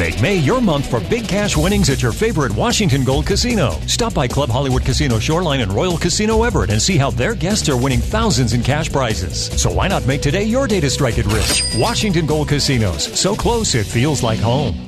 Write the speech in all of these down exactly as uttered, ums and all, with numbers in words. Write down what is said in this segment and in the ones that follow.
Make May your month for big cash winnings at your favorite Washington Gold Casino. Stop by Club Hollywood Casino Shoreline and Royal Casino Everett and see how their guests are winning thousands in cash prizes. So why not make today your day to strike it rich? Washington Gold Casinos. So close it feels like home.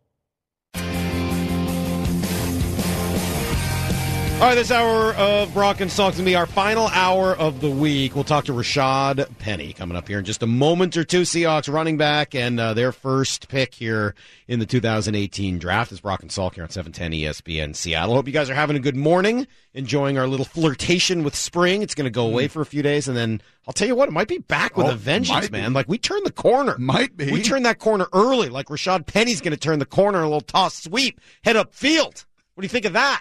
All right, this hour of Brock and Salk is going to be our final hour of the week. We'll talk to Rashad Penny coming up here in just a moment or two. Seahawks running back and uh, their first pick here in the two thousand eighteen draft. Is Brock and Salk here on seven ten E S P N Seattle. Hope you guys are having a good morning, enjoying our little flirtation with spring. It's going to go away for a few days, and then I'll tell you what, it might be back with oh, a vengeance, man. Be. Like, we turned the corner. Might be. We turned that corner early, like Rashad Penny's going to turn the corner, a little toss sweep, head up field. What do you think of that?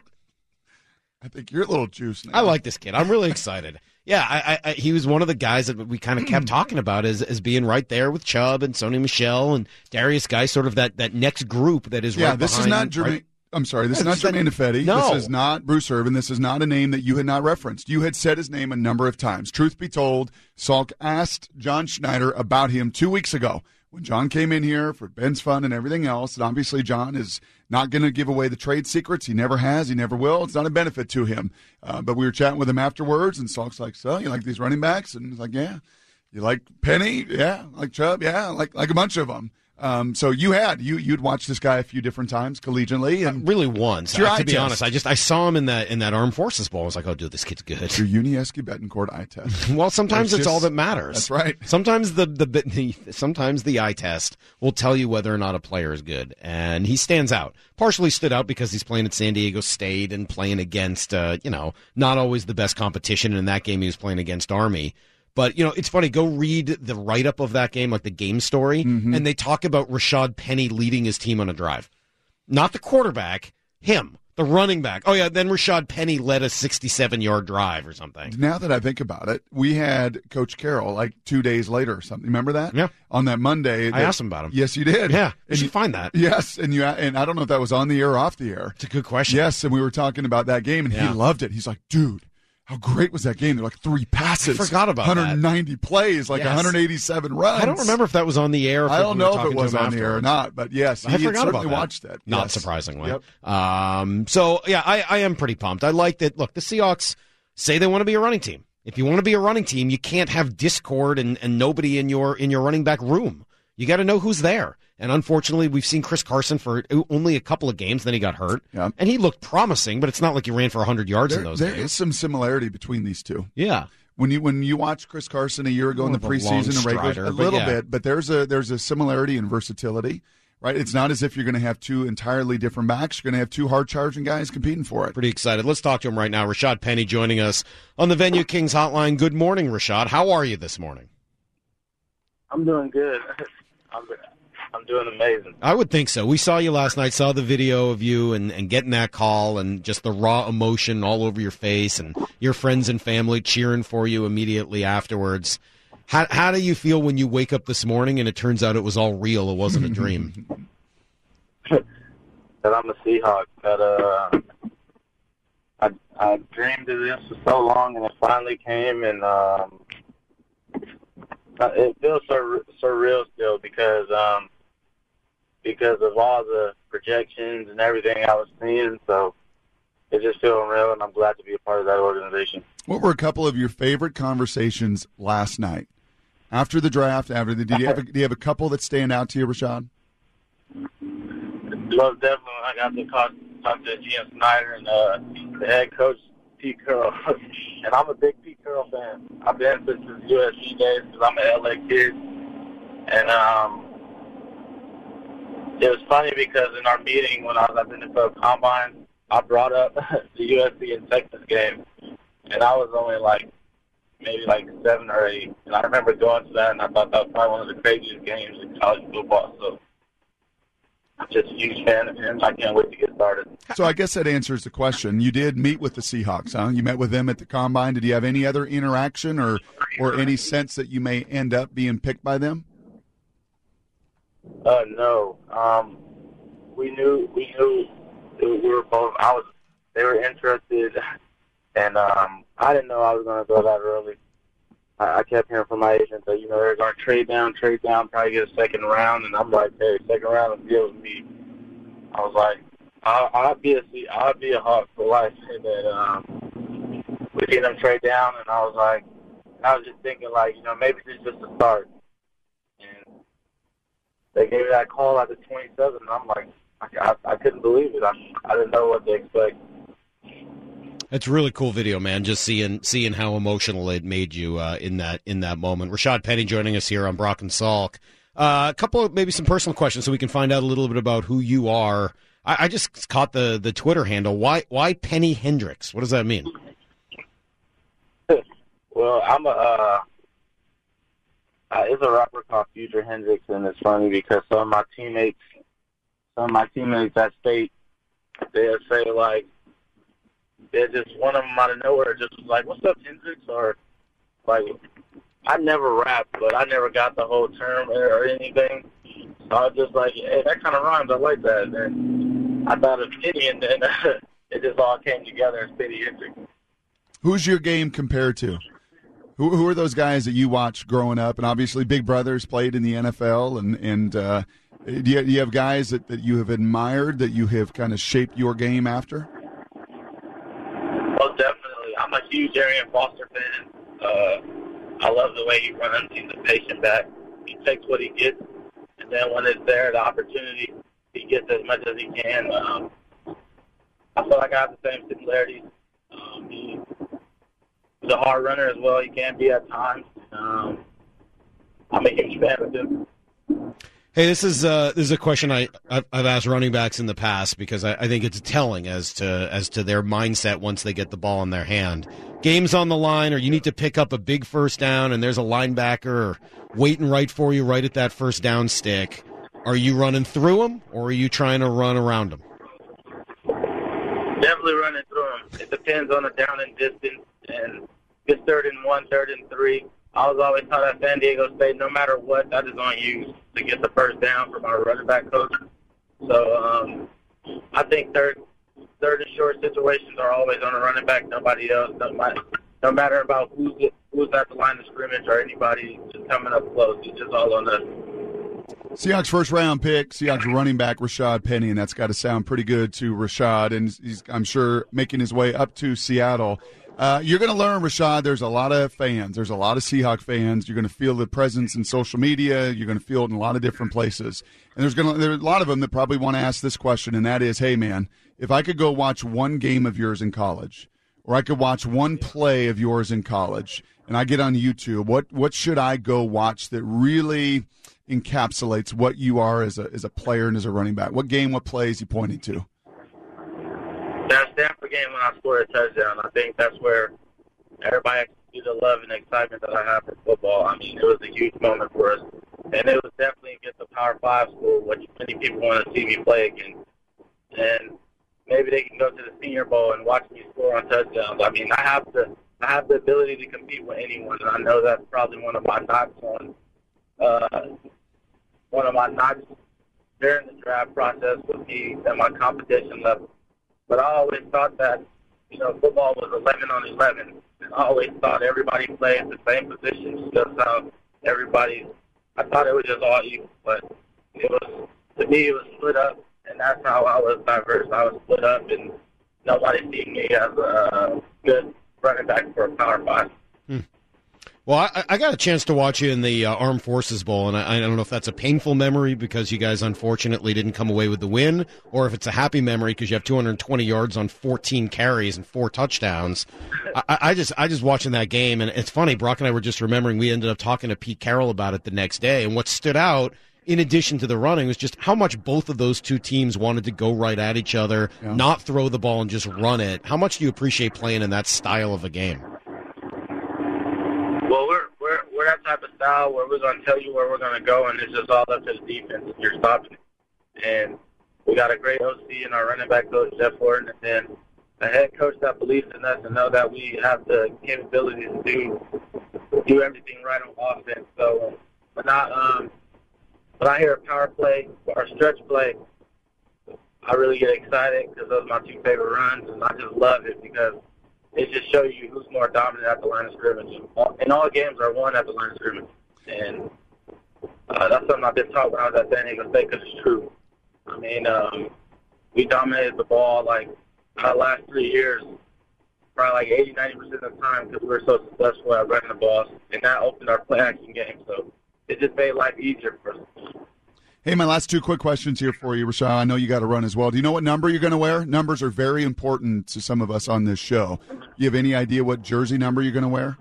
I think you're a little juiced now. I like this kid. I'm really excited. Yeah, I, I, he was one of the guys that we kind of kept talking about as, as being right there with Chubb and Sony Michel and Darius Guy, sort of that, that next group that is yeah, right this behind. is not Jermaine. Right? I'm sorry, this yeah, is not Jermaine Ifedi. No. This is not Bruce Irvin. This is not a name that you had not referenced. You had said his name a number of times. Truth be told, Salk asked John Schneider about him two weeks ago when John came in here for Ben's Fun and everything else. And obviously John is not going to give away the trade secrets. He never has. He never will. It's not a benefit to him. Uh, but we were chatting with him afterwards, and Salk's like, so, you like these running backs? And he's like, yeah. You like Penny? Yeah. Like Chubb? Yeah. Like like a bunch of them. Um, so you had you you'd watched this guy a few different times collegiately, and uh, really once. Uh, to be test. honest, I just I saw him in that in that Armed Forces Bowl. I was like, oh, dude, this kid's good. Your Unieski Betancourt eye test. Well, sometimes it's, it's just, all that matters. That's right. Sometimes the, the the sometimes the eye test will tell you whether or not a player is good, and he stands out. Partially stood out because he's playing at San Diego State and playing against uh, you know not always the best competition. And in that game, he was playing against Army. But, you know, it's funny. Go read the write-up of that game, like the game story, mm-hmm. and they talk about Rashad Penny leading his team on a drive. Not the quarterback, him, the running back. Oh, yeah, then Rashad Penny led a sixty-seven-yard drive or something. Now that I think about it, we had Coach Carroll like two days later or something. Remember that? Yeah. On that Monday. I that, asked him about him. Yes, you did. Yeah, you and should you, find that. Yes, and you and I don't know if that was on the air or off the air. It's a good question. Yes, and we were talking about that game, and yeah. he loved it. He's like, dude. How great was that game? They're like three passes. I forgot about one hundred ninety that. plays, like yes. one hundred eighty-seven runs. I don't remember if that was on the air. If I don't we know if it was on afterwards. the air or not, but yes, I he forgot had about certainly that. watched that. Not yes. surprisingly. Yep. Um, so, yeah, I, I am pretty pumped. I like that. Look, the Seahawks say they want to be a running team. If you want to be a running team, you can't have discord and, and nobody in your in your running back room. You got to know who's there. And unfortunately, we've seen Chris Carson for only a couple of games, then he got hurt. Yeah. And he looked promising, but it's not like he ran for one hundred yards there, in those there games. There is some similarity between these two. Yeah. When you when you watch Chris Carson a year ago More in the preseason and regular, a but little yeah. bit, but there's a there's a similarity in versatility, right? It's not as if you're going to have two entirely different backs. You're going to have two hard charging guys competing for it. Pretty excited. Let's talk to him right now. Rashad Penny joining us on the Venue Kings hotline. Good morning, Rashad. How are you this morning? I'm doing good. I'm I'm doing amazing. I would think so. We saw you last night, saw the video of you and, and getting that call and just the raw emotion all over your face and your friends and family cheering for you immediately afterwards. How how do you feel when you wake up this morning and it turns out it was all real, it wasn't a dream? That I'm a Seahawk. That uh, I I dreamed of this for so long and it finally came, and um, it feels so surreal still because um. because of all the projections and everything I was seeing. So it's just feeling real, and I'm glad to be a part of that organization. What were a couple of your favorite conversations last night? After the draft, after the, did you have a, do you have a couple that stand out to you, Rashad? Well, definitely I got to talk, talk to G M Snyder and uh, the head coach, Pete Carroll. And I'm a big Pete Carroll fan. I've been since his U S C days because I'm an L A kid. And, um, it was funny because in our meeting when I was at the N F L Combine, I brought up the U S C and Texas game, and I was only like maybe like seven or eight. And I remember going to that, and I thought that was probably one of the craziest games in college football. So I'm just a huge fan of him. I can't wait to get started. So I guess that answers the question. You did meet with the Seahawks, huh? You met with them at the Combine. Did you have any other interaction or, or any sense that you may end up being picked by them? Uh, no. Um, we knew we knew we were both. I was. They were interested, and um, I didn't know I was going to go that early. I, I kept hearing from my agent that you know they're going to trade down, trade down, probably get a second round, and I'm like, hey, second round is deal with me. I was like, I'll, I'll be a I'll be a Hawk for life. And then um, we seen them trade down, and I was like, I was just thinking like, you know, maybe this is just a start. And they gave me that call at the twenty-seven, and I'm like, I, I, I couldn't believe it. I, I didn't know what to expect. It's a really cool video, man. Just seeing seeing how emotional it made you uh, in that in that moment. Rashad Penny joining us here on Brock and Salk. Uh, a couple of maybe some personal questions so we can find out a little bit about who you are. I, I just caught the, the Twitter handle. Why why Penny Hendricks? What does that mean? Well, I'm a uh, uh, it's a rapper called Future Hendrix, and it's funny because some of my teammates, some of my teammates at State, they'll say like, they're just one of them out of nowhere just was like, "What's up, Hendrix?" Or like, I never rapped, but I never got the whole term or, or anything. So I was just like, "Hey, that kind of rhymes. I like that." And then I thought of Penny, and then it just all came together as Penny Hendrix. Who's your game compared to? Who, who are those guys that you watched growing up? And obviously, Big Brother's played in the N F L. And, and uh, do, you, do you have guys that, that you have admired, that you have kind of shaped your game after? Well, definitely. I'm a huge Arian Foster fan. Uh, I love the way he runs. He's a patient back. He takes what he gets, and then when it's there, the opportunity, he gets as much as he can. Um, I feel like I have the same similarities. Um, he, he's a hard runner as well. He can be at times. Um, I'm a huge fan of him. Hey, this is uh, this is a question I I've, I've asked running backs in the past because I, I think it's telling as to as to their mindset once they get the ball in their hand. Game's on the line, or you need to pick up a big first down, and there's a linebacker waiting right for you, right at that first down stick. Are you running through him, or are you trying to run around him? Definitely running through him. It depends on the down and distance, and it's third and one, third and three. I was always taught at San Diego State, no matter what, that is on you to get the first down from our running back coach. So um, I think third, third and short situations are always on the running back. Nobody else. Nobody, no matter about who's who's at the line of scrimmage or anybody just coming up close. It's just all on us. Seahawks first round pick, Seahawks running back Rashad Penny, and that's got to sound pretty good to Rashad, and he's, I'm sure, making his way up to Seattle. Uh, you're going to learn, Rashad, there's a lot of fans. There's a lot of Seahawk fans. You're going to feel the presence in social media. You're going to feel it in a lot of different places. And there's going to there are a lot of them that probably want to ask this question, and that is, hey, man, if I could go watch one game of yours in college, or I could watch one play of yours in college, and I get on YouTube, what what should I go watch that really encapsulates what you are as a as a player and as a running back? What game, what play is he pointing to? That Stanford game when I scored a touchdown, I think that's where everybody can see the love and excitement that I have for football. I mean, it was a huge moment for us. And it was definitely against the Power Five school, which many people want to see me play against. And maybe they can go to the Senior Bowl and watch me score on touchdowns. I mean, I have the I have the ability to compete with anyone, and I know that's probably one of my knocks on uh, one of my knocks during the draft process with me and my competition level. But I always thought that, you know, football was eleven on eleven. And I always thought everybody played the same position, just how everybody, I thought it was just all equal. But it was, to me, it was split up, and that's how I was diverse. I was split up, and nobody seen me as a good running back for a Power Five. Hmm. Well, I, I got a chance to watch you in the uh, Armed Forces Bowl, and I, I don't know if that's a painful memory because you guys unfortunately didn't come away with the win, or if it's a happy memory because you have two hundred twenty yards on fourteen carries and four touchdowns. I, I just, I just watching that game, and it's funny. Brock and I were just remembering we ended up talking to Pete Carroll about it the next day, and what stood out, in addition to the running, was just how much both of those two teams wanted to go right at each other, yeah. not throw the ball and just run it. How much do you appreciate playing in that style of a game? Well, we're we're we're that type of style where we're going to tell you where we're going to go, and it's just all up to the defense if you're stopping it. And we got a great O C in our running back coach, Jeff Horton, and then a head coach that believes in us and know that we have the capability to do do everything right on offense. So when I um when I hear a power play or stretch play, I really get excited because those are my two favorite runs, and I just love it because it just shows you who's more dominant at the line of scrimmage. And all games are won at the line of scrimmage. And uh, that's something I've been taught when I was at San Diego State because it's true. I mean, um, we dominated the ball like our last three years, probably like eighty, ninety percent of the time because we were so successful at running the ball, and that opened our play action game. So it just made life easier for us. Hey, my last two quick questions here for you, Rashad. I know you got to run as well. Do you know what number you're going to wear? Numbers are very important to some of us on this show. Do you have any idea what jersey number you're going to wear?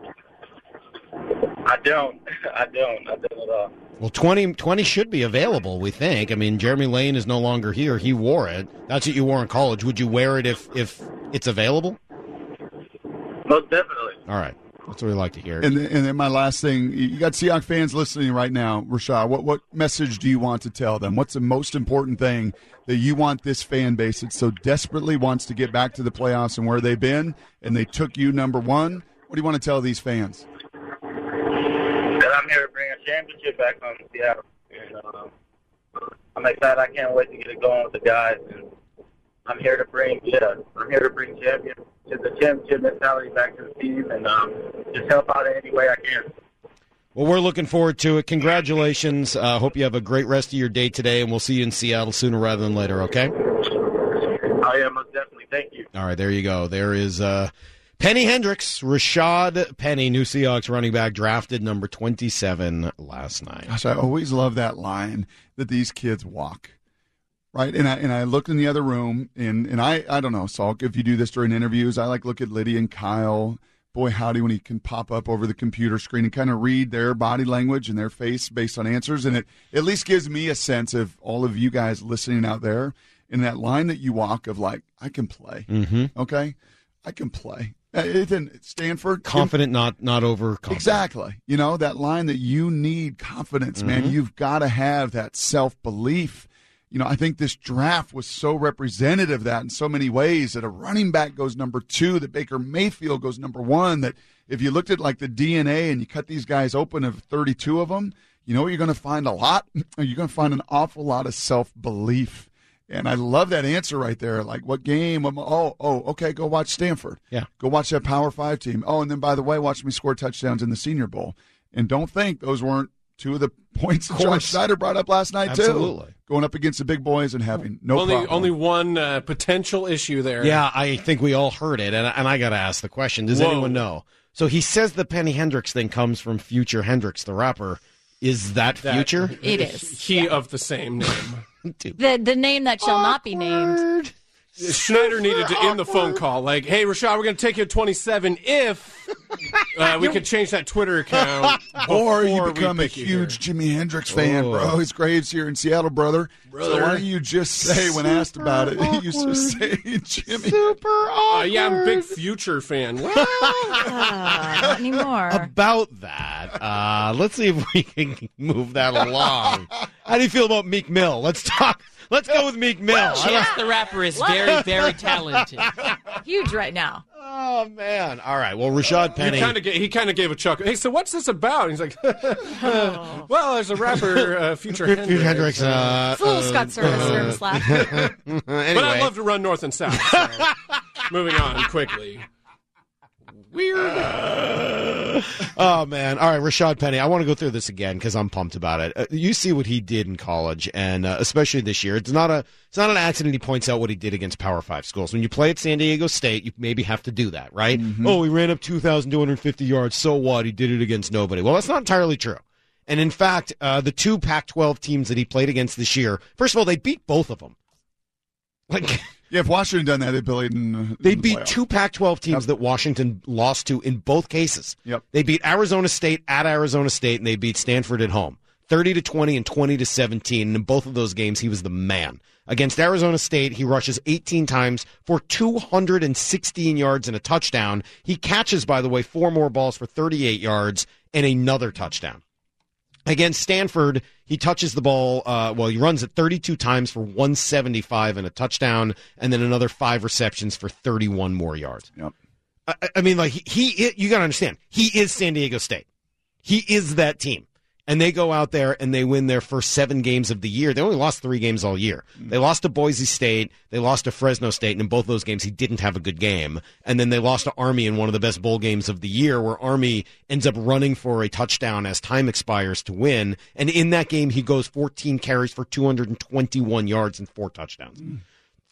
I don't. I don't. I don't at all. Well, twenty, twenty should be available, we think. I mean, Jeremy Lane is no longer here. He wore it. That's what you wore in college. Would you wear it if, if it's available? Most definitely. All right. That's what we like to hear. And then, and then my last thing, you got Seahawks fans listening right now, Rashad. What what message do you want to tell them? What's the most important thing that you want this fan base that so desperately wants to get back to the playoffs and where they've been, and they took you number one? What do you want to tell these fans? That I'm here to bring a championship back home to Seattle. And, uh, I'm excited. I can't wait to get it going with the guys. And I'm here to bring, yeah, I'm here to bring champion, the championship mentality back to the team and um, just help out in any way I can. Well, we're looking forward to it. Congratulations. I uh, hope you have a great rest of your day today, and we'll see you in Seattle sooner rather than later, okay? Oh, yeah, most definitely. Thank you. All right, there you go. There is uh, Penny Hendricks, Rashad Penny, new Seahawks running back, drafted number twenty-seven last night. Gosh, I always love that line that these kids walk. Right, and I and I looked in the other room, and, and I, I don't know, Salk, if you do this during interviews, I like look at Liddy and Kyle. Boy, howdy, when he can pop up over the computer screen and kind of read their body language and their face based on answers, and it at least gives me a sense of all of you guys listening out there in that line that you walk of like, I can play, mm-hmm. okay? I can play. It didn't Stanford. Confident, not not overconfident. Exactly. You know, that line that you need confidence, mm-hmm. man. You've got to have that self-belief. You know, I think this draft was so representative of that in so many ways, that a running back goes number two, that Baker Mayfield goes number one, that if you looked at like the D N A and you cut these guys open of thirty-two of them, you know what you're going to find a lot? You're going to find an awful lot of self-belief. And I love that answer right there. Like, what game? Oh, oh, okay, go watch Stanford. Yeah. Go watch that Power Five team. Oh, and then, by the way, watch me score touchdowns in the Senior Bowl. And don't think those weren't two of the points that John Schneider brought up last night, Absolutely. too. Absolutely. Going up against the big boys and having no only, problem. Only one uh, potential issue there. Yeah, I think we all heard it, and, and I got to ask the question. Does Whoa. anyone know? So he says the Penny Hendricks thing comes from Future Hendricks, the rapper. Is that, that Future? It is. He yeah. of the same name. the the name that shall Awkward. not be named. Schneider needed to end the phone call. Like, hey, Rashad, we're going to take you to twenty-seven if uh, we could change that Twitter account. Or you become a you huge here. Jimi Hendrix fan, oh. bro. His grave's here in Seattle, brother. brother. So why don't you just say, when asked about it, you just say Jimmy. Super awkward. Uh, yeah, I'm a big Future fan. Well, Uh, not anymore. About that, uh, let's see if we can move that along. How do you feel about Meek Mill? Let's talk. Let's go with Meek Mill. I Chance the Rapper is very, very talented. Huge right now. Oh man! All right. Well, Rashad Penny. He kind of he kind of gave a chuckle. Hey, so what's this about? And he's like, well, there's a rapper, uh, Future Hendrix. Future Hendrix. Uh, Full uh, Scott Service uh, Service laugh. Anyway. But I love to run north and south. So moving on quickly. Weird. Uh, oh man! All right, Rashad Penny. I want to go through this again because I'm pumped about it. Uh, you see what he did in college, and uh, especially this year. It's not a. It's not an accident. He points out what he did against Power Five schools. When you play at San Diego State, you maybe have to do that, right? Mm-hmm. Oh, he ran up two thousand two hundred fifty yards. So what? He did it against nobody. Well, that's not entirely true. And in fact, uh, the two Pac twelve teams that he played against this year, first of all, they beat both of them. Like. Yeah, if Washington had done that, they played in, uh, They in the beat playoff. two Pac twelve teams Yep. that Washington lost to in both cases. Yep. They beat Arizona State at Arizona State, and they beat Stanford at home, thirty to twenty and twenty to seventeen. And in both of those games, he was the man. Against Arizona State, he rushes eighteen times for two hundred sixteen yards and a touchdown. He catches, by the way, four more balls for thirty-eight yards and another touchdown. Against Stanford, he touches the ball, uh, well, he runs it thirty-two times for one seventy-five and a touchdown, and then another five receptions for thirty-one more yards. Yep. I, I mean, like, he, he you got to understand, he is San Diego State. He is that team. And they go out there and they win their first seven games of the year. They only lost three games all year. They lost to Boise State. They lost to Fresno State. And in both those games, he didn't have a good game. And then they lost to Army in one of the best bowl games of the year, where Army ends up running for a touchdown as time expires to win. And in that game, he goes fourteen carries for two hundred twenty-one yards and four touchdowns.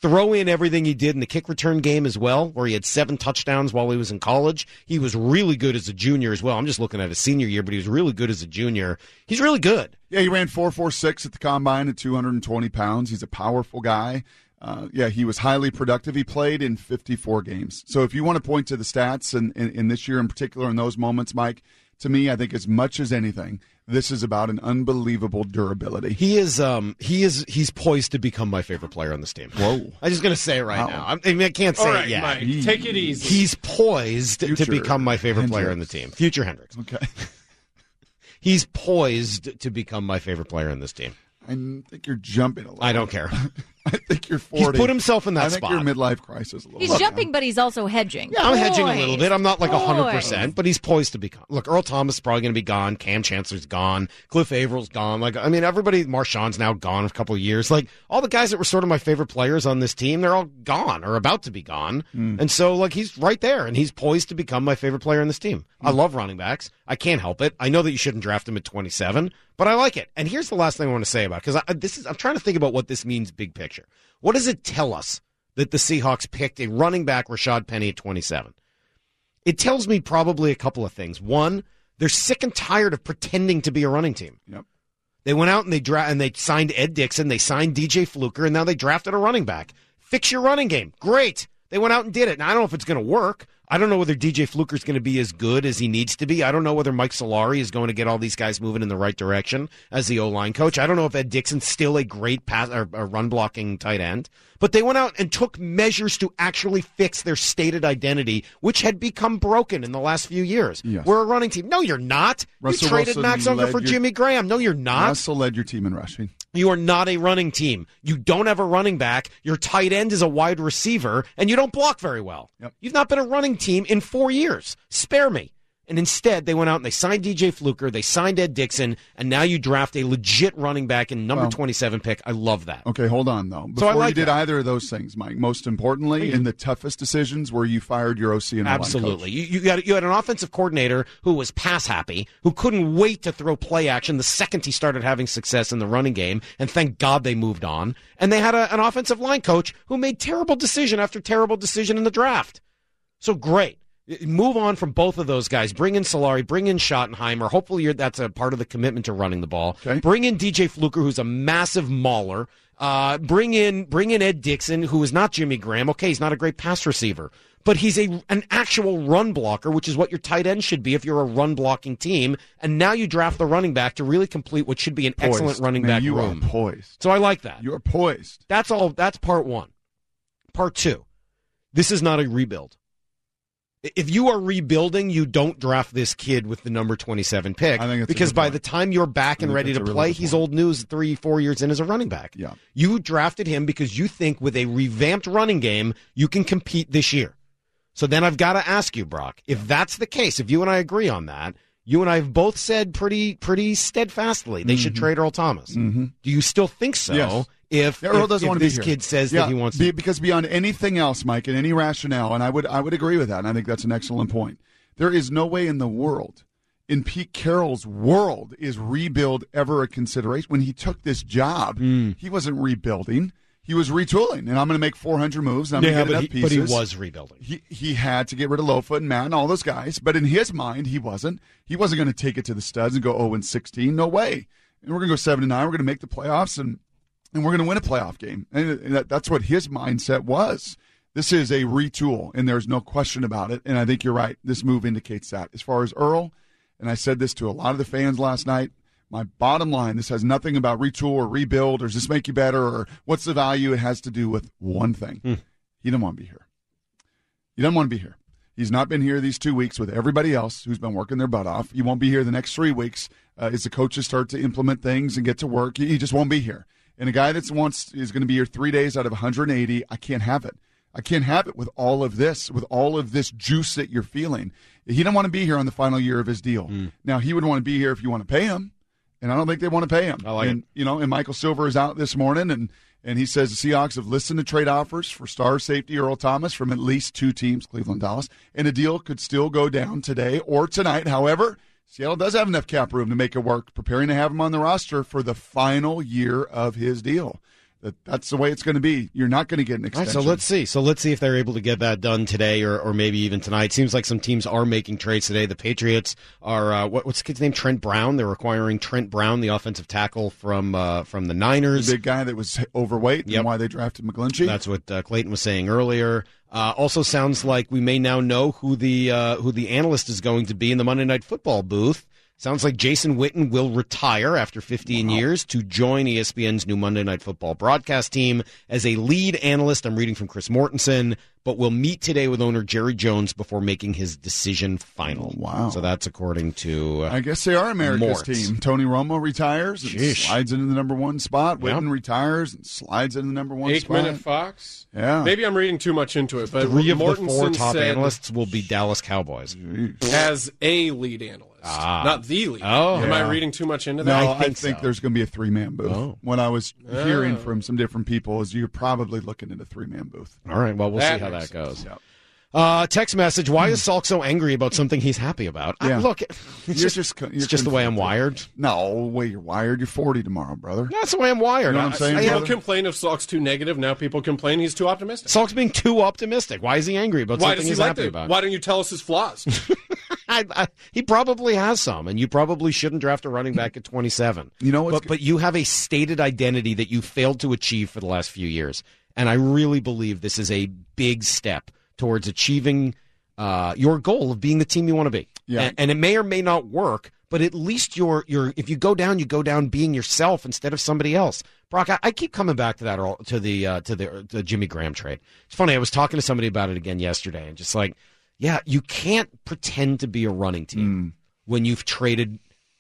Throw in everything he did in the kick return game as well, where he had seven touchdowns while he was in college. He was really good as a junior as well. I'm just looking at his senior year, but he was really good as a junior. He's really good. Yeah, he ran four four six at the combine at two hundred twenty pounds. He's a powerful guy. Uh, yeah, he was highly productive. He played in fifty-four games. So if you want to point to the stats, and in, in, in this year in particular, in those moments, Mike, to me, I think as much as anything, this is about an unbelievable durability. He is, um, he is, he's poised to become my favorite player on this team. Whoa! I'm just going to say it right wow. now. I mean, I can't say All right, it yet. Mike, take it easy. He's poised Future to become my favorite Hendricks. player on the team. Future Hendricks. Okay. He's poised to become my favorite player on this team. I think you're jumping a little. I don't care. I think you're forty. He's put himself in that I think spot. your midlife crisis a little. He's bit. jumping, but he's also hedging. Yeah, I'm hedging a little bit. I'm not like one hundred Poised. percent, but he's poised to become. Look, Earl Thomas is probably going to be gone. Cam Chancellor's gone. Cliff Avrill's gone. Like, I mean, everybody, Marshawn's now gone a couple of years. Like, all the guys that were sort of my favorite players on this team, they're all gone or about to be gone. Mm. And so, like, he's right there, and he's poised to become my favorite player on this team. Mm. I love running backs. I can't help it. I know that you shouldn't draft him at twenty-seven, but I like it. And here's the last thing I want to say about it, because I, this is, I'm trying to think about what this means big picture. What does it tell us that the Seahawks picked a running back, Rashad Penny, at twenty-seven? It tells me probably a couple of things. One, they're sick and tired of pretending to be a running team. Yep. They went out and they dra- and they signed Ed Dixon, they signed D J Fluker, and now they drafted a running back. Fix your running game. Great. They went out and did it. Now, I don't know if it's going to work. I don't know whether D J Fluker is going to be as good as he needs to be. I don't know whether Mike Solari is going to get all these guys moving in the right direction as the O-line coach. I don't know if Ed Dixon's still a great pass or, or run-blocking tight end. But they went out and took measures to actually fix their stated identity, which had become broken in the last few years. Yes. We're a running team. No, you're not. Russell you traded Wilson Max Unger led for your- Jimmy Graham. No, you're not. Russell led your team in rushing. You are not a running team. You don't have a running back. Your tight end is a wide receiver, and you don't block very well. Yep. You've not been a running team in four years. Spare me. And instead, they went out and they signed D J Fluker, they signed Ed Dixon, and now you draft a legit running back in number Well, twenty-seven pick. I love that. Okay, hold on, though. So I Before like you did that. either of those things, Mike, most importantly, in the toughest decisions where you fired your O C and O-line coach. Absolutely. You, you, had, you had an offensive coordinator who was pass happy, who couldn't wait to throw play action the second he started having success in the running game, and thank God they moved on. And they had a, an offensive line coach who made terrible decision after terrible decision in the draft. So great. Move on from both of those guys. Bring in Solari, bring in Schottenheimer. Hopefully you're, that's a part of the commitment to running the ball. Okay. Bring in D J Fluker, who's a massive mauler. Uh, bring in bring in Ed Dixon, who is not Jimmy Graham. Okay, he's not a great pass receiver, but he's a an actual run blocker, which is what your tight end should be if you're a run blocking team. And now you draft the running back to really complete what should be an Poised. excellent running Man, back you room. are poised. So I like that. You are poised. That's all. That's part one. Part two. This is not a rebuild. If you are rebuilding, you don't draft this kid with the number twenty-seven pick. I think it's a because good by point. the time you're back and I think ready that's to a really play, good he's point. old news three, four years in as a running back. Yeah. You drafted him because you think with a revamped running game, you can compete this year. So then I've got to ask you, Brock, if that's the case, if you and I agree on that, you and I have both said pretty pretty steadfastly they should trade Earl Thomas. Mm-hmm. Do you still think so? Yes. If, Yeah, Earl if, doesn't if want to be this here. kid says Yeah, that he wants be, to. because beyond anything else, Mike, and any rationale, and I would I would agree with that, and I think that's an excellent point. There is no way in the world, in Pete Carroll's world, is rebuild ever a consideration. When he took this job, Mm. he wasn't rebuilding; he was retooling. And I'm going to make four hundred moves. And I'm Yeah, going to but get he, enough but he pieces. was rebuilding. He he had to get rid of Lofa and Matt and all those guys, but in his mind, he wasn't. He wasn't going to take it to the studs and go oh and sixteen. No way. And we're going to go seven and nine. We're going to make the playoffs and. And we're going to win a playoff game. And that, that's what his mindset was. This is a retool, and there's no question about it. And I think you're right. This move indicates that. As far as Earl, and I said this to a lot of the fans last night, my bottom line, this has nothing about retool or rebuild or does this make you better or what's the value. It has to do with one thing. Hmm. He doesn't want to be here. He doesn't want to be here. He's not been here these two weeks with everybody else who's been working their butt off. He won't be here the next three weeks uh, as the coaches start to implement things and get to work. He, he just won't be here. And a guy that wants is going to be here three days out of one hundred eighty. I can't have it. I can't have it with all of this, with all of this juice that you're feeling. He didn't want to be here on the final year of his deal. Mm. Now, he would want to be here if you want to pay him, and I don't think they want to pay him. I like and, it. You know, and Michael Silver is out this morning, and, and he says the Seahawks have listened to trade offers for star safety Earl Thomas from at least two teams, Cleveland, Dallas, and a deal could still go down today or tonight. However, Seattle does have enough cap room to make it work, preparing to have him on the roster for the final year of his deal. that that's the way it's going to be. You're not going to get an All right, extension. so let's see. So let's see if they're able to get that done today or, or maybe even tonight. Seems like some teams are making trades today. The Patriots are, uh, what, what's the kid's name? Trent Brown. They're acquiring Trent Brown, the offensive tackle from uh, from the Niners. The big guy that was overweight Yep. and why they drafted McGlinchey. That's what uh, Clayton was saying earlier. Uh, also sounds like we may now know who the uh, who the analyst is going to be in the Monday Night Football booth. Sounds like Jason Witten will retire after fifteen wow. years to join E S P N's new Monday Night Football broadcast team as a lead analyst. I'm reading from Chris Mortensen, but will meet today with owner Jerry Jones before making his decision final. Oh, wow. So that's according to uh, I guess they are America's Mortz. team. Tony Romo retires and Sheesh. slides into the number one spot. Yeah. Witten retires and slides into the number one Aikman spot. at Fox? Yeah. Maybe I'm reading too much into it, but Three of Mortensen the four top said analysts will be Dallas Cowboys. as a lead analyst, Ah. not the lead. Oh. Am Yeah. I reading too much into No, that? I I think, think so. there's going to be a three-man booth. Oh. What I was hearing Oh. from some different people is you're probably looking at a three-man booth. All right, well, we'll That see how that makes goes. Yep. Uh, text message, why is Salk so angry about something he's happy about? I- Yeah. look, it's You're just, just co- it's you're just the way I'm conflicted. wired. No, the way you're wired, you're forty tomorrow, brother. That's the way I'm wired. You know what I'm saying, I, I People brother? complain if Salk's too negative. Now people complain he's too optimistic. Salk's being too optimistic. Why is he angry about Why something does he he's like happy that? about? Why don't you tell us his flaws? I, I, he probably has some, and you probably shouldn't draft a running back at twenty-seven. You know what's but, but you have a stated identity that you failed to achieve for the last few years, and I really believe this is a big step towards achieving uh, your goal of being the team you want to be. Yeah. And, and it may or may not work, but at least you're you're if you go down, you go down being yourself instead of somebody else. Brock, I, I keep coming back to that Earl, to the uh, to the, the Jimmy Graham trade. It's funny. I was talking to somebody about it again yesterday, and just like, yeah, you can't pretend to be a running team Mm. when you've traded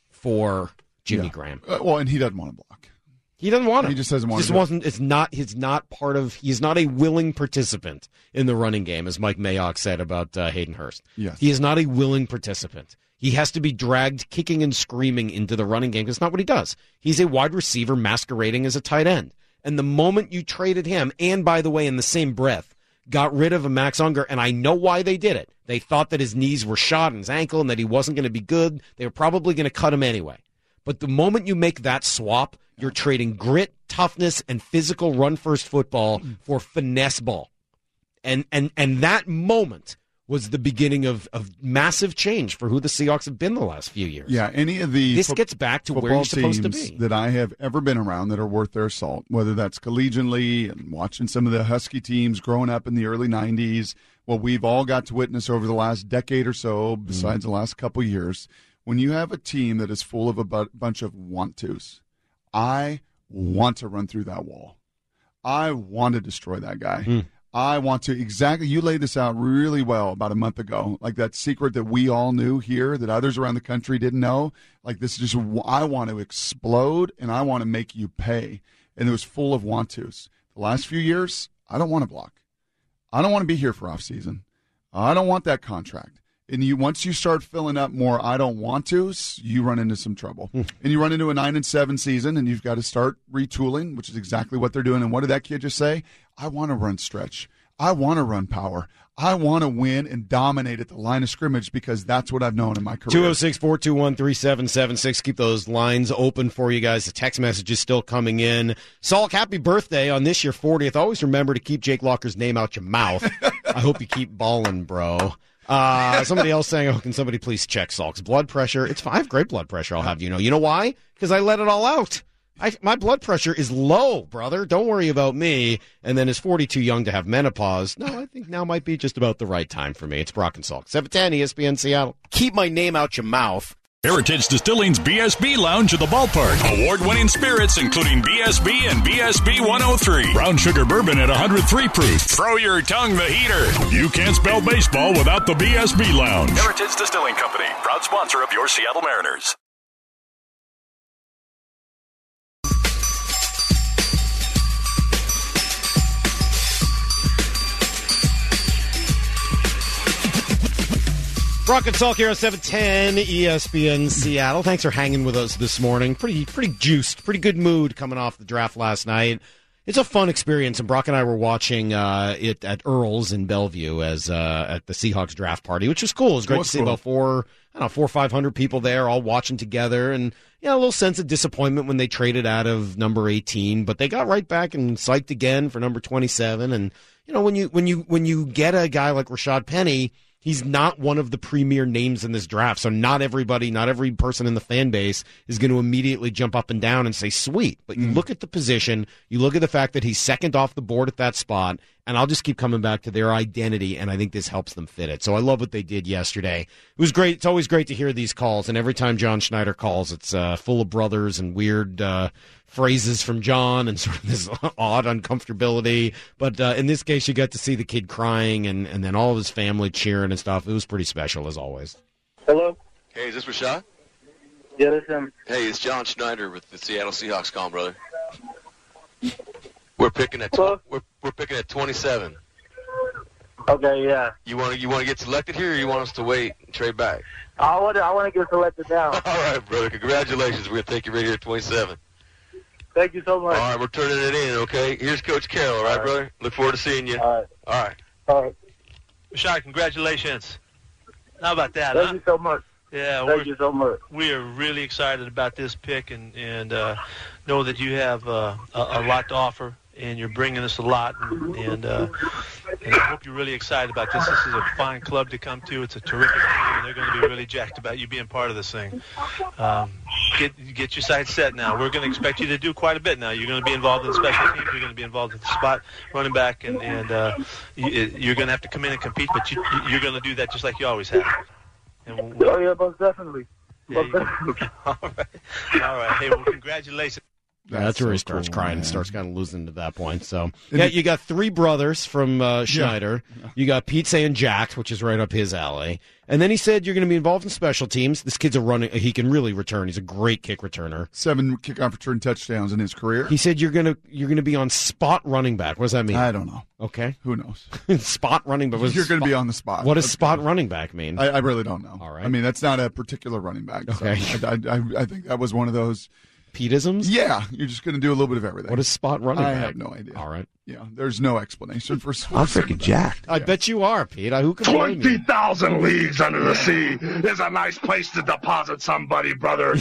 for Jimmy Yeah. Graham. Uh, well, and he doesn't want to block. He doesn't want it. He just doesn't want Just to do it. wasn't. It's not. He's not part of. He's not a willing participant in the running game, as Mike Mayock said about uh, Hayden Hurst. Yes. He is not a willing participant. He has to be dragged kicking and screaming into the running game. That's not what he does. He's a wide receiver masquerading as a tight end. And the moment you traded him, and by the way, in the same breath, got rid of a Max Unger, and I know why they did it. They thought that his knees were shot and his ankle and that he wasn't going to be good. They were probably going to cut him anyway. But the moment you make that swap, you're trading grit, toughness, and physical run-first football for finesse ball. And and and that moment was the beginning of, of massive change for who the Seahawks have been the last few years. Yeah, any of the This fo- gets back to where football you're supposed to teams be. that I have ever been around that are worth their salt, whether that's collegiately and watching some of the Husky teams growing up in the early nineties, what we've all got to witness over the last decade or so, besides Mm. the last couple years, when you have a team that is full of a bu- bunch of want-tos, I want to run through that wall. I want to destroy that guy. Mm. I want to exactly. You laid this out really well about a month ago, like that secret that we all knew here that others around the country didn't know. Like this is just, I want to explode and I want to make you pay. And it was full of want tos. The last few years, I don't want to block. I don't want to be here for off season. I don't want that contract. And you once you start filling up more I don't want tos, you run into some trouble. And you run into a nine and seven season and you've got to start retooling, which is exactly what they're doing. And what did that kid just say? I want to run stretch. I want to run power. I want to win and dominate at the line of scrimmage because that's what I've known in my career. two oh six, four two one, three seven seven six. Keep those lines open for you guys. The text message is still coming in. Salk, happy birthday on this your fortieth. Always remember to keep Jake Locker's name out your mouth. I hope you keep ballin', bro. Uh, somebody else saying, oh, can somebody please check Salk's blood pressure? It's fine. I have great blood pressure, I'll have you know. You know why? Because I let it all out. I, my blood pressure is low, brother. Don't worry about me. And then is forty too young to have menopause? No, I think now might be just about the right time for me. It's Brock and Salk. seven ten E S P N Seattle. Keep my name out your mouth. Heritage Distilling's B S B Lounge at the ballpark. Award-winning spirits including B S B and B S B one oh three. Brown sugar bourbon at one hundred three proof. Throw your tongue the heater. You can't spell baseball without the B S B Lounge. Heritage Distilling Company, proud sponsor of your Seattle Mariners. Brock and Salk here on seven ten E S P N Seattle. Thanks for hanging with us this morning. Pretty pretty juiced, pretty good mood coming off the draft last night. It's a fun experience, and Brock and I were watching uh, it at Earl's in Bellevue as uh, at the Seahawks draft party, which was cool. It was great Was to see cool. about four, I don't know, four or five hundred people there all watching together, and yeah, a little sense of disappointment when they traded out of number eighteen, but they got right back and psyched again for number twenty-seven. And you know, when you when you when you get a guy like Rashad Penny, he's not one of the premier names in this draft, so not everybody, not every person in the fan base is going to immediately jump up and down and say, sweet. But you mm. look at the position, you look at the fact that he's second off the board at that spot, and I'll just keep coming back to their identity, and I think this helps them fit it. So I love what they did yesterday. It was great. It's always great to hear these calls, and every time John Schneider calls, it's uh, full of brothers and weird uh, phrases from John and sort of this odd uncomfortability. But uh, in this case, you got to see the kid crying and, and then all of his family cheering and stuff. It was pretty special, as always. Hello? Hey, is this Rashad? Yeah, this is him. Hey, it's John Schneider with the Seattle Seahawks calling, brother. We're picking at Hello? we're we're picking at twenty-seven. Okay, yeah. You want to you want to get selected here, or you want us to wait and trade back? I want to I want to get selected now. All right, brother. Congratulations. We're gonna take you right here at twenty-seven. Thank you so much. All right, we're turning it in. Okay. Here's Coach Carroll. All right, all right. brother. Look forward to seeing you. All right. All right. All right. Rashad, congratulations. How about that? Thank huh? you so much. Yeah, Thank you so much. We are really excited about this pick, and and uh, know that you have uh, a, a lot to offer, and you're bringing us a lot, and and, uh, and I hope you're really excited about this. This is a fine club to come to. It's a terrific team, and they're going to be really jacked about you being part of this thing. Um, get get your sights set now. We're going to expect you to do quite a bit now. You're going to be involved in special teams. You're going to be involved at the spot running back, and and uh, you, you're going to have to come in and compete, but you, you're going to do that just like you always have. And we'll, oh yeah, most definitely. Yeah, most you, definitely. all right, all right. Hey, well, congratulations. Yeah, that's, that's so where he starts cool, crying, man. starts kind of losing at that point. So, yeah, you got three brothers from uh, Schneider. Yeah. You got Pete saying Jax, which is right up his alley. And then he said you're going to be involved in special teams. This kid's a running; he can really return. He's a great kick returner. Seven kickoff return touchdowns in his career. He said you're going to you're going to be on spot running back. What does that mean? I don't know. Okay, who knows? Spot running back. You're going to be on the spot. What does That's spot good. running back mean? I, I really don't know. All right. I mean, that's not a particular running back. Okay. So I, I, I think that was one of those. Petisms? Yeah, you're just going to do a little bit of everything. What is spot running I back? I have no idea. All right. Yeah, there's no explanation for spot. I'm freaking jacked. I yeah. bet you are, Pete. Who can blame you? twenty thousand leagues under the sea is a nice place to deposit somebody, brother.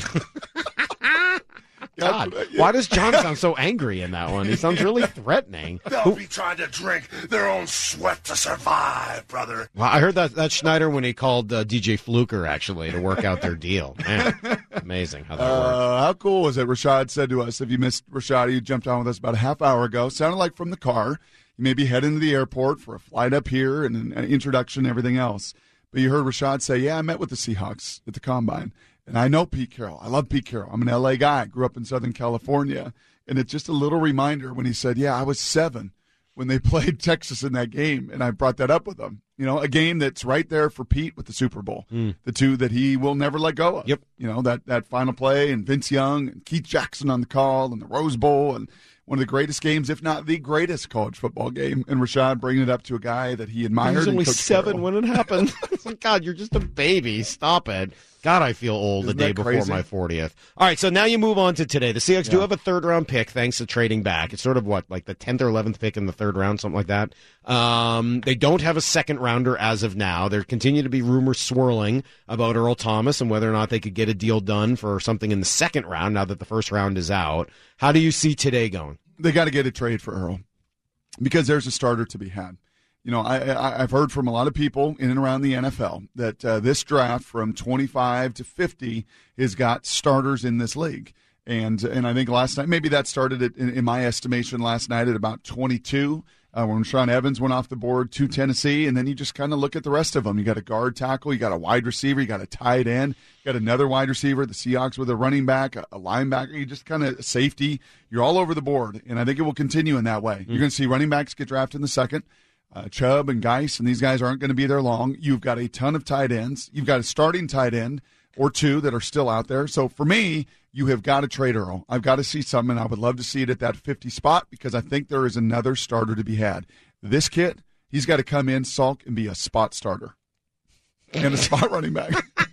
God, why does John sound so angry in that one? He sounds really threatening. They'll Who, be trying to drink their own sweat to survive, brother. well, I heard that that Schneider when he called uh, D J Fluker, actually, to work out their deal. Man, amazing how that uh, works. How cool was it? Rashad said to us, if you missed Rashad, you jumped on with us about a half hour ago. Sounded like from the car. You may be heading to the airport for a flight up here and an, an introduction and everything else. But you heard Rashad say, yeah, I met with the Seahawks at the Combine. And I know Pete Carroll. I love Pete Carroll. I'm an L A guy. Grew up in Southern California. And it's just a little reminder when he said, yeah, I was seven when they played Texas in that game. And I brought that up with him. You know, a game that's right there for Pete with the Super Bowl. Mm. The two that he will never let go of. Yep. You know, that, that final play and Vince Young and Keith Jackson on the call and the Rose Bowl and one of the greatest games, if not the greatest college football game. And Rashad bringing it up to a guy that he admired. He was only Coach seven Carroll. when it happened. God, you're just a baby. Stop it. God, I feel old Isn't the day that before crazy? my fortieth. All right, so now you move on to today. The Seahawks Yeah. do have a third-round pick thanks to trading back. It's sort of what, like the tenth or eleventh pick in the third round, something like that. Um, they don't have a second-rounder as of now. There continue to be rumors swirling about Earl Thomas and whether or not they could get a deal done for something in the second round now that the first round is out. How do you see today going? They got to get a trade for Earl because there's a starter to be had. You know, I, I, I've heard from a lot of people in and around the N F L that uh, this draft from twenty-five to fifty has got starters in this league. And and I think last night, maybe that started at, in, in my estimation last night at about twenty-two uh, when Sean Evans went off the board to Tennessee. And then you just kind of look at the rest of them. You got a guard tackle, you got a wide receiver, you got a tight end, you got another wide receiver, the Seahawks with a running back, a, a linebacker, you just kind of safety. You're all over the board. And I think it will continue in that way. Mm-hmm. You're going to see running backs get drafted in the second. Uh, Chubb and Geis, and these guys aren't going to be there long. You've got a ton of tight ends. You've got a starting tight end or two that are still out there. So for me, you have got to trade Earl. I've got to see something. I would love to see it at that fifty spot because I think there is another starter to be had. This kid, he's got to come in, sulk, and be a spot starter and a spot running back.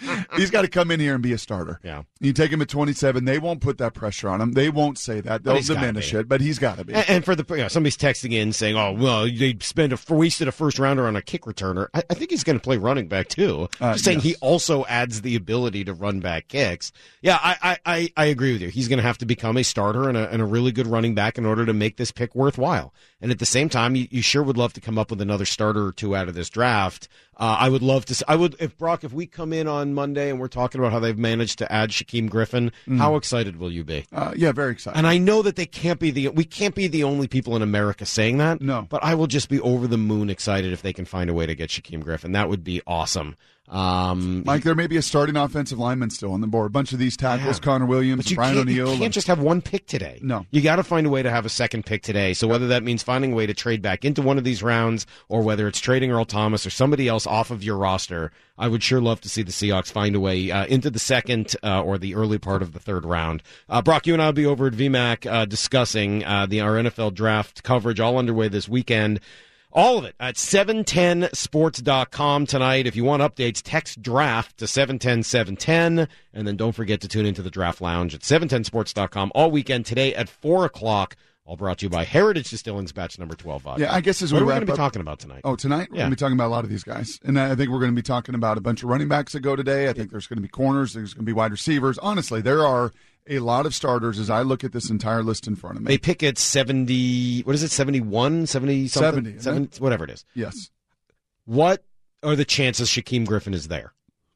He's got to come in here and be a starter. Yeah. You take him at twenty-seven, they won't put that pressure on him. They won't say that. They'll diminish it, but he's got to be. And, and for the, you know, somebody's texting in saying, "Oh, well, they spent a wasted a first rounder on a kick returner." I, I think he's going to play running back too. Uh, Just saying, yes. he also adds the ability to run back kicks. Yeah, I, I, I, I agree with you. He's going to have to become a starter and a, and a really good running back in order to make this pick worthwhile. And at the same time, you, you sure would love to come up with another starter or two out of this draft. Uh, I would love to. I would, if Brock, if we come in on Monday and we're talking about how they've managed to add Shaquem Griffin, Mm. how excited will you be? Uh, yeah, very excited. And I know that they can't be the we can't be the only people in America saying that. No, but I will just be over the moon excited if they can find a way to get Shaquem Griffin. That would be awesome. Um, Mike, there may be a starting offensive lineman still on the board. A bunch of these tackles, Yeah. Connor Williams, But you Brian can't, O'Neill. you can't and- just have one pick today. No. You got to find a way to have a second pick today. So whether that means finding a way to trade back into one of these rounds or whether it's trading Earl Thomas or somebody else off of your roster, I would sure love to see the Seahawks find a way uh, into the second uh, or the early part of the third round. Uh, Brock, you and I will be over at V MAC uh, discussing uh, the our N F L draft coverage all underway this weekend. All of it at seven ten sports dot com tonight. If you want updates, text draft to seven ten seven ten. And then don't forget to tune into the Draft Lounge at seven ten sports dot com all weekend today at four o'clock. All brought to you by Heritage Distilling's batch number twelve vodka. Yeah, I guess as what we are we wrap going to be up- talking about tonight? Oh, tonight we're Yeah. going to be talking about a lot of these guys, and I think we're going to be talking about a bunch of running backs that go today. I think there's going to be corners, there's going to be wide receivers. Honestly, there are a lot of starters as I look at this entire list in front of me. They pick at seventy, what is it, seventy-one, seventy something? seventy, isn't Seven, it? whatever it is. Yes. What are the chances Shaquem Griffin is there?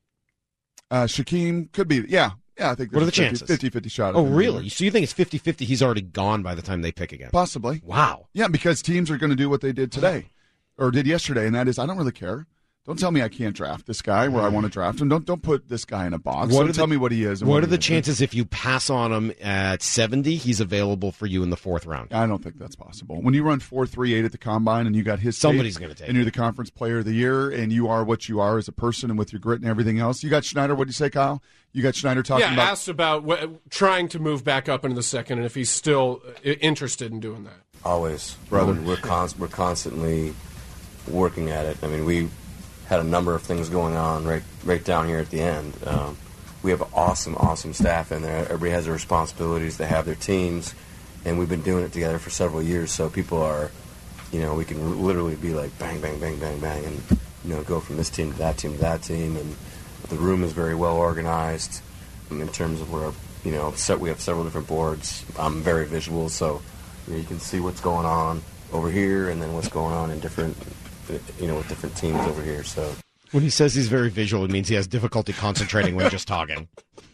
Uh, Shaquem could be, yeah. Yeah, I think What are there's the a chances? fifty-fifty shot. Oh, at him. really? So you think it's fifty-fifty he's already gone by the time they pick again? Possibly. Wow. Yeah, because teams are going to do what they did today or did yesterday, and that is I don't really care. Don't tell me I can't draft this guy where I want to draft him. Don't don't put this guy in a box. What Don't are tell the- me what he is. and What what are he the isn't. chances if you pass on him at seventy, he's available for you in the fourth round? I don't think that's possible. When you run four three eight at the combine and you got his Somebody's tape, gonna take and you're the conference player of the year and you are what you are as a person and with your grit and everything else. You got Schneider. What do you say, Kyle? You got Schneider talking yeah, about asked about wh- trying to move back up into the second and if he's still uh, interested in doing that. Always, Brother. We're we're, const- we're constantly working at it. I mean, we had a number of things going on right right down here at the end. Um, we have awesome, awesome staff in there. Everybody has their responsibilities. They have their teams, and we've been doing it together for several years. So people are, you know, we can literally be like bang, bang, bang, bang, bang, and you know, go from this team to that team to that team. And the room is very well organized in terms of where, you know, set, we have several different boards. I'm very visual, so you know, you can see what's going on over here, and then what's going on in different, you know, with different teams over here. So When he says he's very visual, it means he has difficulty concentrating when just talking.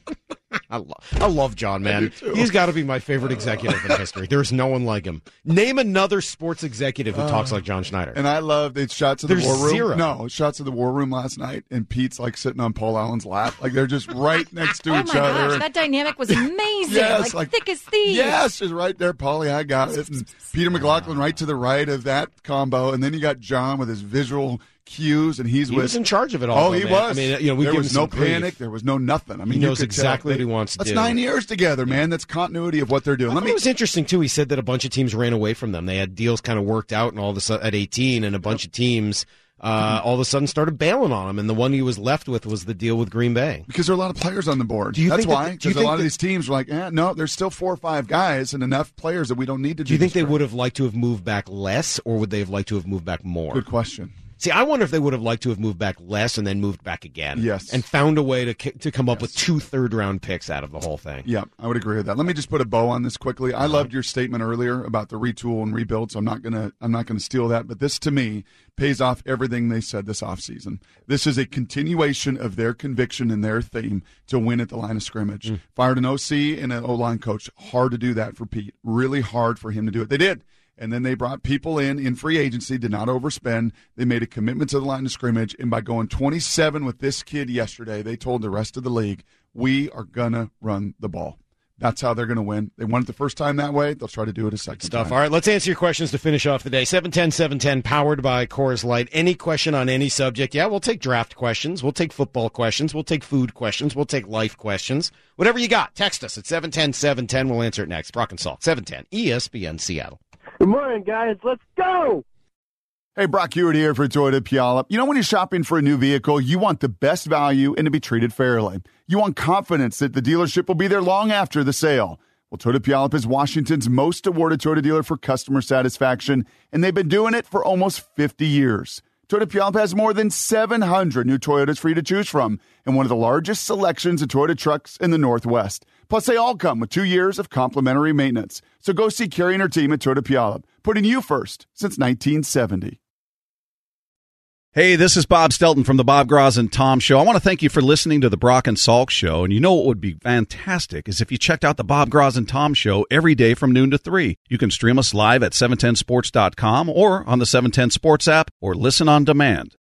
I, lo- I love John, man. He's got to be my favorite executive in history. There's no one like him. Name another sports executive who Uh, talks like John Schneider. And I love the shots of the There's war room. zero. No, shots of the war room last night, and Pete's like sitting on Paul Allen's lap, like they're just right next to Oh each my other. gosh, that dynamic was amazing. Yes, like, like- thick as thieves. Yes, just right there, Paulie. I got it. And Peter McLaughlin right to the right of that combo, and then you got John with his visual cues, and he's He with, was in charge of it all, Oh, though, he man. was. I mean, you know, we there give was him no some grief. panic. There was no nothing. I mean, He you knows could exactly tell. what he wants to That's do. nine years together, man. That's continuity of what they're doing. I Let thought me. it was interesting too. He said that a bunch of teams ran away from them. They had deals kind of worked out, and all of a sudden at eighteen, and a bunch of teams uh, all of a sudden started bailing on him. And the one he was left with was the deal with Green Bay. Because there are a lot of players on the board. Do you That's think that- why. do you Because a think lot of that- these teams were like, eh, no, there's still four or five guys and enough players that we don't need to do. Do you think this they for. would have liked to have moved back less, or would they have liked to have moved back more? Good question. See, I wonder if they would have liked to have moved back less and then moved back again. Yes. And found a way to ki- to come up with two third round picks out of the whole thing. Yeah, I would agree with that. Let me just put a bow on this quickly. I loved your statement earlier about the retool and rebuild, so I'm not gonna I'm not gonna steal that. But this to me pays off everything they said this offseason. This is a continuation of their conviction and their theme to win at the line of scrimmage. Mm. Fired an O C and an O-line coach. Hard to do that for Pete. Really hard for him to do it. They did. And then they brought people in in free agency, did not overspend. They made a commitment to the line of scrimmage. And by going twenty-seven with this kid yesterday, they told the rest of the league, we are going to run the ball. That's how they're going to win. They won it the first time that way. They'll try to do it a second Stuff. time. All right, let's answer your questions to finish off the day. seven ten, seven ten, powered by Coors Light. Any question on any subject? Yeah, we'll take draft questions. We'll take football questions. We'll take food questions. We'll take life questions. Whatever you got, text us at seven ten, seven ten. We'll answer it next. Brock and Salk, seven ten, E S P N Seattle. Good morning, guys. Let's go! Hey, Brock Hewitt here for Toyota Puyallup. You know, when you're shopping for a new vehicle, you want the best value and to be treated fairly. You want confidence that the dealership will be there long after the sale. Well, Toyota Puyallup is Washington's most awarded Toyota dealer for customer satisfaction, and they've been doing it for almost fifty years. Toyota Puyallup has more than seven hundred new Toyotas for you to choose from and one of the largest selections of Toyota trucks in the Northwest. Plus, they all come with two years of complimentary maintenance. So go see Carrie and her team at Toyota Puyallup, putting you first since nineteen seventy. Hey, this is Bob Stelton from the Bob Gross and Tom Show. I want to thank you for listening to the Brock and Salk Show. And you know what would be fantastic is if you checked out the Bob Gross and Tom Show every day from noon to three. You can stream us live at seven ten sports dot com or on the seven ten Sports app or listen on demand.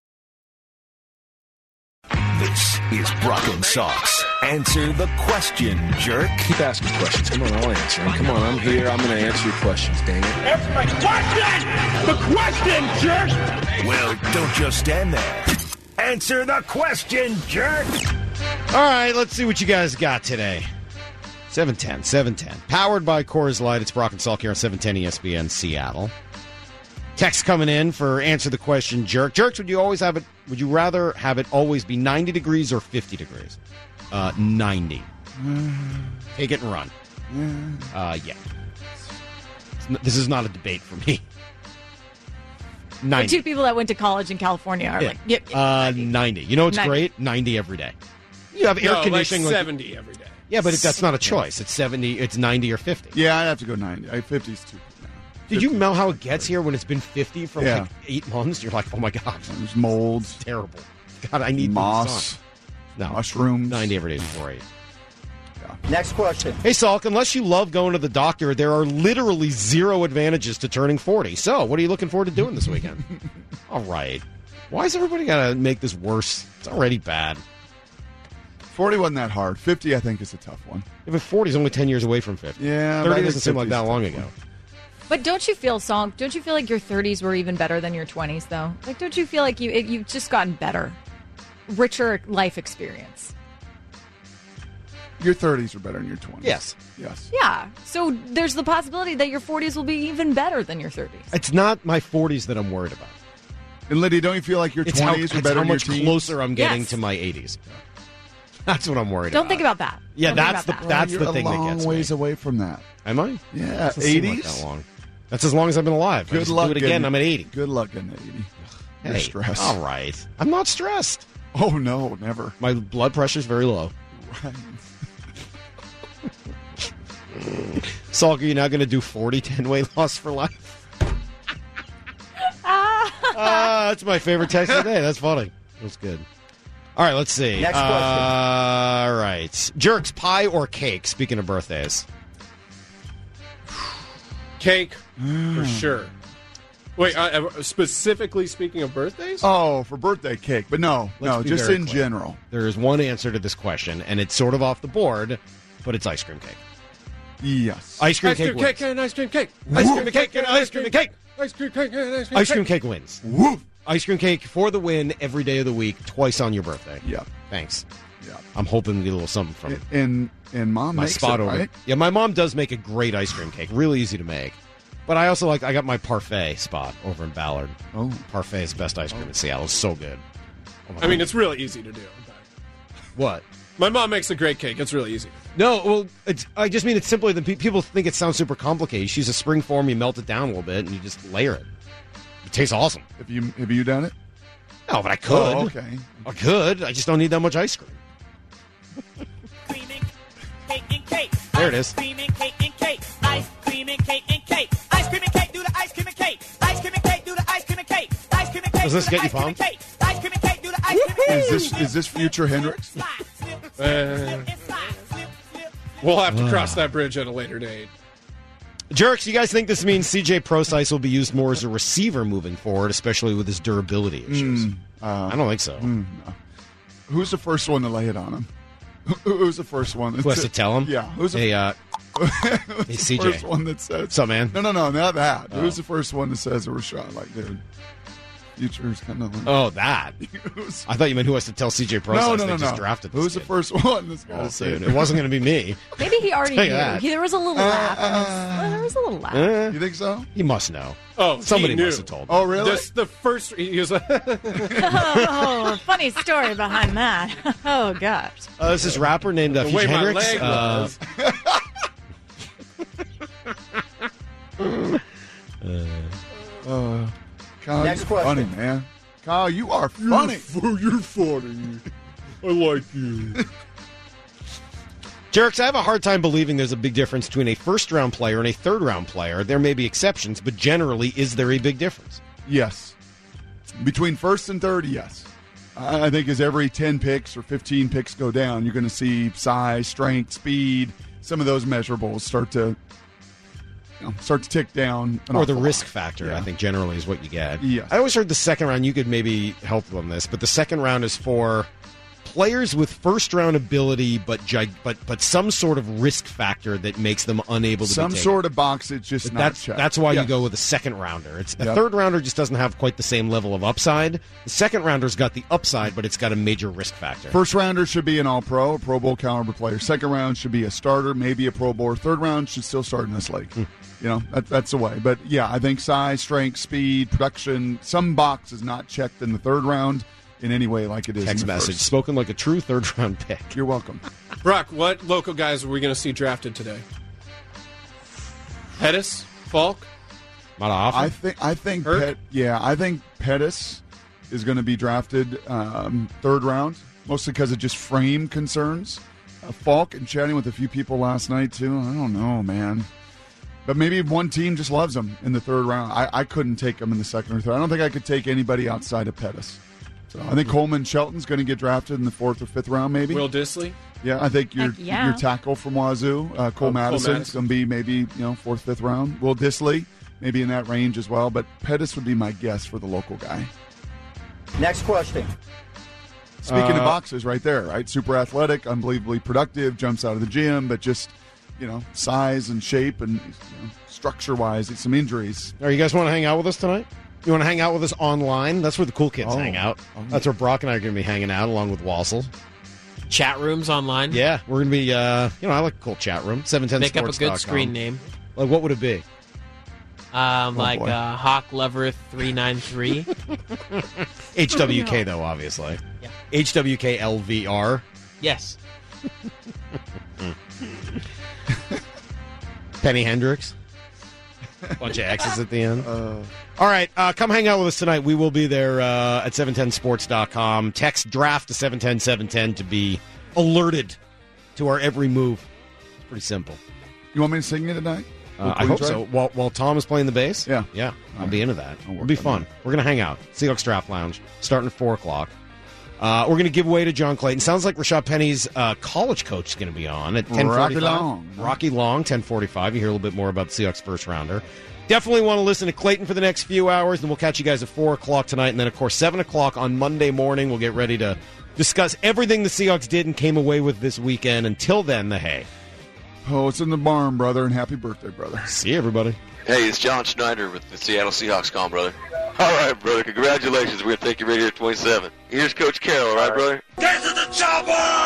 This is Brock and Salk's Answer the Question, Jerk. Keep asking questions. Come on, I'll answer them. Come on, I'm here. I'm going to answer your questions, dang it. Answer my question! The question, jerk! Well, don't just stand there. Answer the question, jerk! All right, let's see what you guys got today. seven ten, seven ten. Powered by Coors Light. It's Brock and Salk here on seven ten E S P N Seattle. Text coming in for Answer the Question, Jerk. Jerks, would you always have it, would you rather have it always be ninety degrees or fifty degrees? Uh, ninety. Take it and run. Uh, yeah. This is not a debate for me. ninety. The two people that went to college in California are Yeah. like, yep, yep, Uh, ninety. You know what's ninety. great? ninety every day. You have air No, conditioning. like like- seventy every day. Yeah, but if that's not a choice. It's seventy, it's ninety or fifty. Yeah, I'd have to go ninety. I, fifty's too. Did you know how it gets here when it's been fifty for Yeah. like eight months? You're like, oh my God. There's mold. It's terrible. God, I need moss. No. Mushrooms. ninety every day is great. Next question. Hey, Salk, unless you love going to the doctor, there are literally zero advantages to turning forty. So, what are you looking forward to doing this weekend? All right. Why is everybody got to make this worse? It's already bad. forty wasn't that hard. fifty, I think, is a tough one. Yeah, but forty is only ten years away from fifty. Yeah, but I thirty think doesn't seem like that fifty's long tough. ago. But don't you feel, Song, don't you feel like your thirties were even better than your twenties, though? Like, don't you feel like you, it, you've just gotten better? Richer life experience. Your thirties are better than your twenties. Yes. Yes. Yeah. So there's the possibility that your forties will be even better than your thirties. It's not my forties that I'm worried about. And Lydia, don't you feel like your It's how, twenties are it's better how than your much teens? closer I'm getting Yes. to my eighties. That's what I'm worried Don't about. think about that. Yeah, Don't think that's about the that. that's You're the thing a that long gets ways me. away from that. Am I? Yeah, Doesn't seem like eighties. that long. That's as long as I've been alive. I Good just luck. do it again. getting- I'm at eighty. Good luck getting to eighty. You're Hey, stressed. all right. I'm not stressed. Oh no, never. My blood pressure's very low. Right. Salk, are you now going to do forty ten weight loss for life? Ah, that's my favorite text of the day. That's funny. That's good. All right, let's see. Next question. Uh, all right. Jerks, pie or cake? Speaking of birthdays. Cake, for sure. Wait, uh, uh, specifically speaking of birthdays? Oh, for birthday cake, but no, Let's no, be just very in clear. general. There is one answer to this question, and it's sort of off the board, but it's ice cream cake. Yes. Ice cream Ice cake cream wins. cake and ice cream cake. Ice cream cake and ice cream cake. Ice cream cake and ice cream Ice cake. cream cake wins. Woof. Ice cream cake for the win every day of the week, twice on your birthday. Yeah. Thanks. Yeah. I'm hoping to get a little something from it. And and mom My makes spot it, over. right? Yeah, my mom does make a great ice cream cake. Really easy to make. But I also like, I got my Parfait spot over in Ballard. Oh. Parfait is the best ice cream in Seattle. It's so good. Oh my I mean, God. it's really easy to do. What? My mom makes a great cake. It's really easy. No, well, it's, I just mean it's simpler than pe- people think it sounds super complicated. She's a spring form, you melt it down a little bit, and you just layer it. It tastes awesome. Have you have you done it? No, but I could. Oh, okay. I could. I just don't need that much ice cream. Cake and cake. There it is. Ice cream and cake and cake. Ice cream and cake and cake. Ice cream and cake. Do the ice cream and cake. Ice cream and cake. Do the ice cream and cake. Ice cream and cake. Does this do the get you ice cream pumped? and cake. Ice cream and cake. Do the ice cream and cake. Is this is this future Hendrix? Uh, we'll have to cross that bridge at a later date. Jerks, you guys think this means C J Prosise will be used more as a receiver moving forward, especially with his durability issues? Mm, uh, I don't think so. mm, no. Who's the first one to lay it on him? Who- Who's the first one? Who has to tell him? Yeah. Who's the, Hey, uh, who's hey, the C J. first one that says? What's up, man? No, no, no, not that. Oh. Who's the first one that says it was shot? Like, dude, future is kind of. Like, Oh, that. I thought you meant who has to tell C J no, Prosise no, they no, just no. drafted this Who's the kid. first one? This Oh, guy's dude, it wasn't going to be me. Maybe he already Tell knew. you that. He, there was a little laugh. in his- well, there was a little laugh. Eh, You think so? he must know. Oh, Somebody he knew. must have told him. Oh, really? This, the first. He was like, Oh, funny story behind that. Oh, gosh. Uh, this is rapper named uh, the Future way my Hendrix. leg Uh, was. Uh, Kyle, Next you're question. funny, man. Kyle, you are funny. You're funny. I like you. Jerks, I have a hard time believing there's a big difference between a first-round player and a third-round player. There may be exceptions, but generally, is there a big difference? Yes. Between first and third, yes. I I think as every ten picks or fifteen picks go down, you're going to see size, strength, speed, some of those measurables start to you know, start to tick down. an Or the awful risk lot. factor, Yeah. I think, generally is what you get. Yes. I always heard the second round, you could maybe help on this, but the second round is for players with first-round ability, but gi- but but some sort of risk factor that makes them unable to Some be taken. sort of box it's just But not that's checked. that's why Yes. you go with a second rounder. It's a Yep. third rounder just doesn't have quite the same level of upside. The second rounder's got the upside, but it's got a major risk factor. First rounder should be an all-pro, a Pro Bowl caliber player. Second round should be a starter, maybe a Pro Bowler. Third round should still start in this league. Hmm. You know, that, that's the way. But, yeah, I think size, strength, speed, production, some box is not checked in the third round in any way like it is Text in the message first. spoken like a true third round pick. You're welcome. Brock, what local guys are we going to see drafted today? Pettis? Falk? Not often. I think I think Hurt? Pet, yeah, I think Pettis is going to be drafted um, third round, mostly because of just frame concerns. Uh, Falk and chatting with a few people last night too. I don't know, man. But maybe one team just loves him in the third round. I, I couldn't take him in the second or third. I don't think I could take anybody outside of Pettis. So I think Coleman Shelton's going to get drafted in the fourth or fifth round, maybe. Will Disley? Yeah, I think your Heck yeah. your tackle from Wazoo, uh, Cole Oh, Cole Madison's Madison. going to be maybe you know fourth, fifth round. Will Disley maybe in that range as well, but Pettis would be my guess for the local guy. Next question. Speaking Uh, of boxers, right there, right? Super athletic, unbelievably productive, jumps out of the gym, but just you know size and shape and you know, structure-wise, some injuries. Are you guys want to hang out with us tonight? You want to hang out with us online? That's where the cool kids Oh. hang out. Oh. That's where Brock and I are going to be hanging out along with Wassel. Chat rooms online. Yeah, we're going to be, uh, you know, I like a cool chat room. seven ten Make up a sports good dot com. screen name. Like, what would it be? Um, Oh, like boy. uh, Hawk Lover three nine three. H W K, though, obviously. Yeah. H W K L V R. Yes. Penny Hendricks. Bunch of X's at the end. All right, uh, come hang out with us tonight. We will be there uh, at seven ten sports dot com. Text draft to seven ten seven ten to be alerted to our every move. It's pretty simple. You want me to sing you tonight? Uh, I hope so. While, while Tom is playing the bass? Yeah. Yeah, I'll right. be into that. I'll It'll work be on fun. We're going to hang out. Seahawks Draft Lounge, starting at four o'clock. Uh, we're going to give away to John Clayton. Sounds like Rashad Penny's uh, college coach is going to be on at ten Rocky forty-five. Long. Rocky Long, ten forty-five. You hear a little bit more about the Seahawks first rounder. Definitely want to listen to Clayton for the next few hours, and we'll catch you guys at four o'clock tonight. And then, of course, seven o'clock on Monday morning, we'll get ready to discuss everything the Seahawks did and came away with this weekend. Until then, the hay. Oh, it's in the barn, brother, and happy birthday, brother. See you, everybody. Hey, it's John Schneider with the Seattle Seahawks. Calling, brother. All right, brother. Congratulations. We're going to take you right here at twenty-seven. Here's Coach Carroll, all right, brother? Get to the chopper!